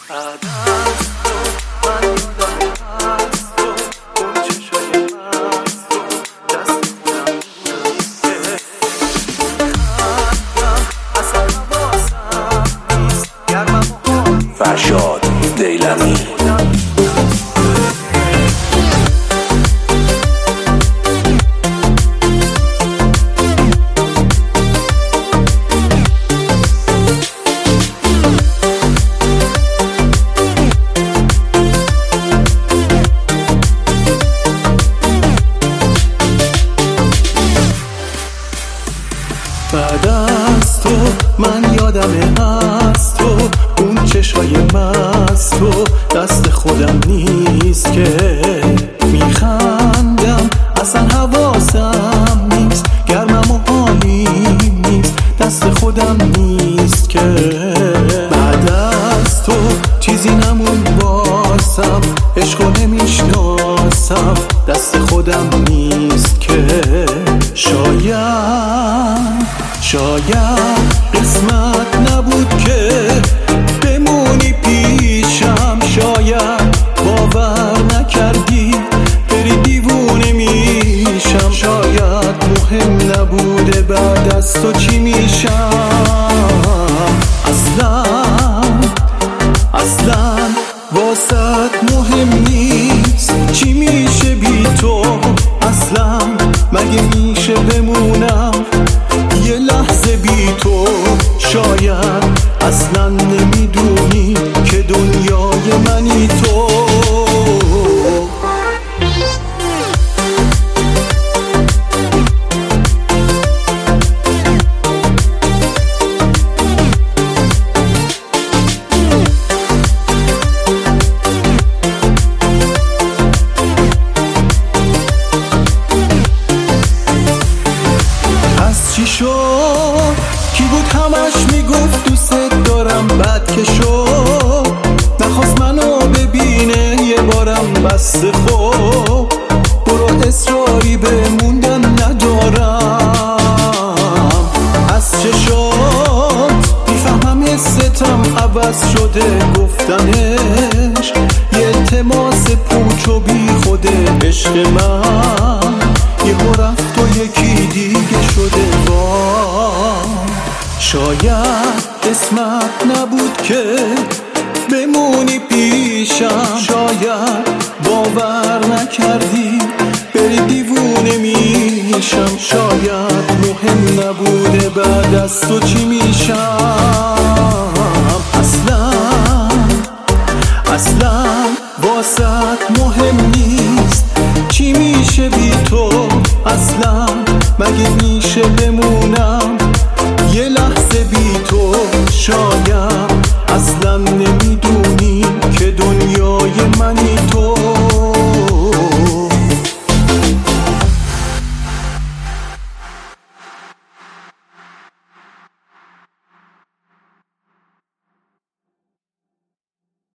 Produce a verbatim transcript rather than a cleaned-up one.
فرشاد دیلمی. بعد از تو من یادم از تو، اون چشای مست تو دست خودم نیست که میخندم، اصلا حواسم نیست، گرمم و حالیم نیست، دست خودم نیست که. بعد از تو چیزی نمون واسم، عشقو نمیشناسم، دست خودم نیست که. شاید شاید قسمت نبود که بمونی پیشم، شاید باور نکردی بری دیوونه میشم، شاید مهم نبوده بعد از تو چی میشم. اصلا اصلا واسط مهم نیست چی میشه بی تو، اصلا مگه میشه بمونم یه لحظه بی تو. شاید اصلا نمیدونی که دنیای منی تو. چی شد؟ کی بود همش میگفت دوست دارم، بعد که شد نخواست منو ببینه یه بارم، بس خب برو اصراری بموندن ندارم. از چشات میفهمم ستم عوض شده، گفتنش یه التماس پوچ و بی خوده. عشق من یه رفت و یکی دیگه شده. با شاید قسمت نبود که بمونی پیشم، شاید باور نکردی بری دیوونه میشم، شاید مهم نبوده بعد از تو چی میشم. اصلا اصلا واسط مهم نیست چی میشه بی تو، اصلا مگه میشه بمونم